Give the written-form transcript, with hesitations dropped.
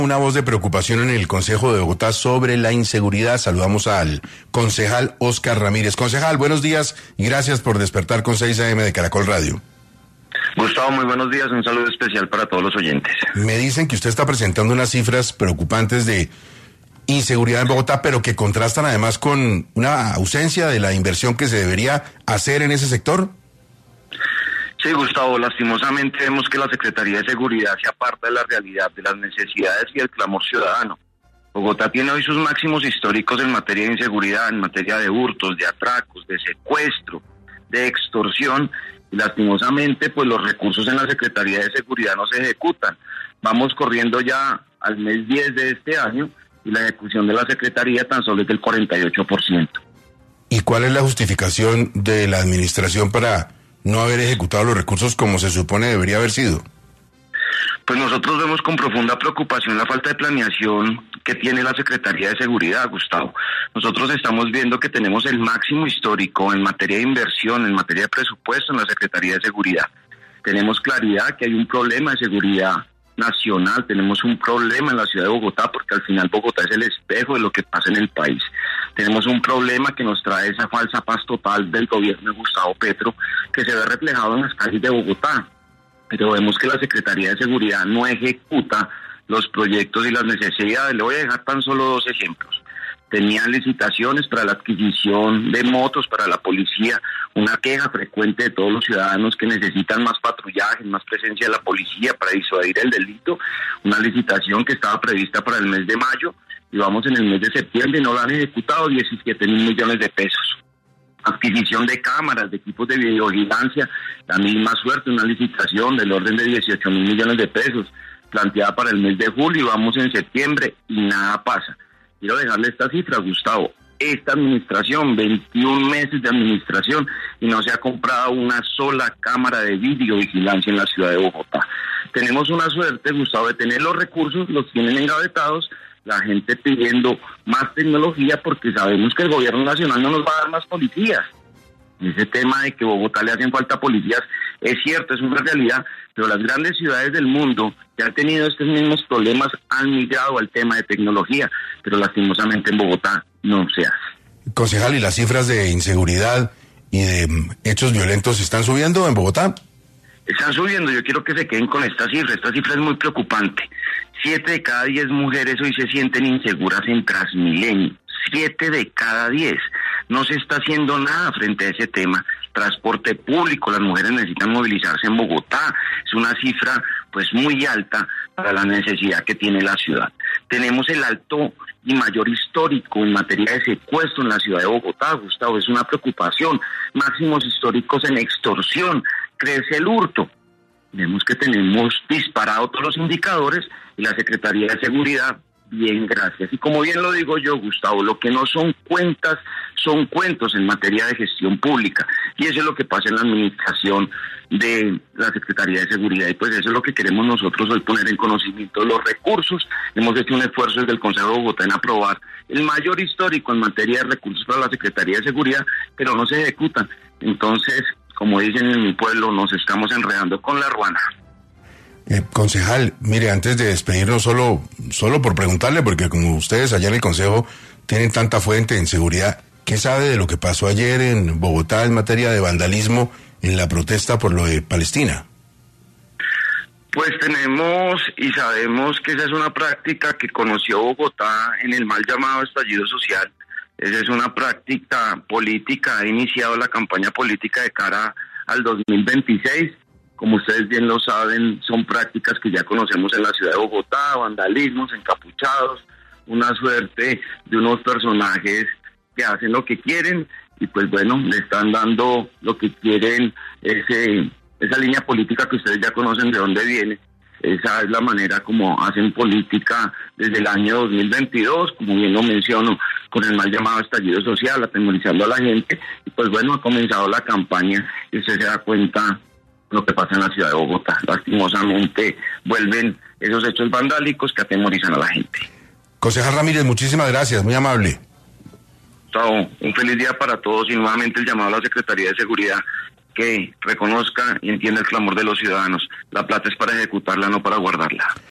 Una voz de preocupación en el Consejo de Bogotá sobre la inseguridad. Saludamos al concejal Oscar Ramírez. Concejal, buenos días y gracias por despertar con 6 AM de Caracol Radio. Gustavo, muy buenos días, un saludo especial para todos los oyentes. Me dicen que usted está presentando unas cifras preocupantes de inseguridad en Bogotá, pero que contrastan además con una ausencia de la inversión que se debería hacer en ese sector. Sí, Gustavo, lastimosamente vemos que la Secretaría de Seguridad se aparta de la realidad, de las necesidades y el clamor ciudadano. Bogotá tiene hoy sus máximos históricos en materia de inseguridad, en materia de hurtos, de atracos, de secuestro, de extorsión, y lastimosamente pues los recursos en la Secretaría de Seguridad no se ejecutan. Vamos corriendo ya al mes 10 de este año y la ejecución de la Secretaría tan solo es del 48%. ¿Y cuál es la justificación de la administración para no haber ejecutado los recursos como se supone debería haber sido? Pues nosotros vemos con profunda preocupación la falta de planeación que tiene la Secretaría de Seguridad, Gustavo. Nosotros estamos viendo que tenemos el máximo histórico en materia de inversión, en materia de presupuesto en la Secretaría de Seguridad. Tenemos claridad que hay un problema de seguridad nacional, tenemos un problema en la ciudad de Bogotá, porque al final Bogotá es el espejo de lo que pasa en el país. Tenemos un problema que nos trae esa falsa paz total del gobierno de Gustavo Petro, que se ve reflejado en las calles de Bogotá. Pero vemos que la Secretaría de Seguridad no ejecuta los proyectos y las necesidades. Le voy a dejar tan solo 2 ejemplos. Tenían licitaciones para la adquisición de motos para la policía, una queja frecuente de todos los ciudadanos que necesitan más patrullaje, más presencia de la policía para disuadir el delito, una licitación que estaba prevista para el mes de mayo, y vamos en el mes de septiembre y no la han ejecutado, 17 mil millones de pesos. Adquisición de cámaras, de equipos de videovigilancia, la misma suerte, una licitación del orden de 18 mil millones de pesos, planteada para el mes de julio, y vamos en septiembre y nada pasa. Quiero dejarle esta cifra, Gustavo. Esta administración, 21 meses de administración, y no se ha comprado una sola cámara de videovigilancia en la ciudad de Bogotá. Tenemos una suerte, Gustavo, de tener los recursos, los tienen engavetados, la gente pidiendo más tecnología porque sabemos que el gobierno nacional no nos va a dar más policías. Ese tema de que Bogotá le hacen falta policías es cierto, es una realidad, pero las grandes ciudades del mundo que han tenido estos mismos problemas han migrado al tema de tecnología, pero lastimosamente en Bogotá no se hace. Concejal, ¿y las cifras de inseguridad y de hechos violentos están subiendo en Bogotá? Están subiendo, yo quiero que se queden con esta cifra es muy preocupante. 7 de cada 10 mujeres hoy se sienten inseguras en Transmilenio, 7 de cada 10. No se está haciendo nada frente a ese tema. Transporte público, las mujeres necesitan movilizarse en Bogotá, es una cifra pues muy alta para la necesidad que tiene la ciudad. Tenemos el alto y mayor histórico en materia de secuestro en la ciudad de Bogotá, Gustavo, es una preocupación. Máximos históricos en extorsión, crece el hurto. Vemos que tenemos disparados todos los indicadores y la Secretaría de Seguridad, bien, gracias. Y como bien lo digo yo, Gustavo, lo que no son cuentas son cuentos en materia de gestión pública. Y eso es lo que pasa en la administración de la Secretaría de Seguridad. Y pues eso es lo que queremos nosotros hoy poner en conocimiento. Los recursos, hemos hecho un esfuerzo desde el Consejo de Bogotá en aprobar el mayor histórico en materia de recursos para la Secretaría de Seguridad, pero no se ejecutan. Entonces, como dicen en mi pueblo, nos estamos enredando con la ruana. Concejal, mire, antes de despedirnos, solo por preguntarle, porque como ustedes allá en el Consejo tienen tanta fuente en seguridad, ¿qué sabe de lo que pasó ayer en Bogotá en materia de vandalismo en la protesta por lo de Palestina? Pues tenemos y sabemos que esa es una práctica que conoció Bogotá en el mal llamado estallido social. Esa es una práctica política, ha iniciado la campaña política de cara al 2026. Como ustedes bien lo saben, son prácticas que ya conocemos en la ciudad de Bogotá, vandalismos, encapuchados, una suerte de unos personajes que hacen lo que quieren y pues bueno, le están dando lo que quieren, esa línea política que ustedes ya conocen de dónde viene. Esa es la manera como hacen política desde el año 2022, como bien lo menciono, con el mal llamado estallido social, atemorizando a la gente. Y pues bueno, ha comenzado la campaña y usted se da cuenta lo que pasa en la ciudad de Bogotá. Lastimosamente vuelven esos hechos vandálicos que atemorizan a la gente. Concejal Ramírez, muchísimas gracias, muy amable. Chao, un feliz día para todos y nuevamente el llamado a la Secretaría de Seguridad que reconozca y entienda el clamor de los ciudadanos. La plata es para ejecutarla, no para guardarla.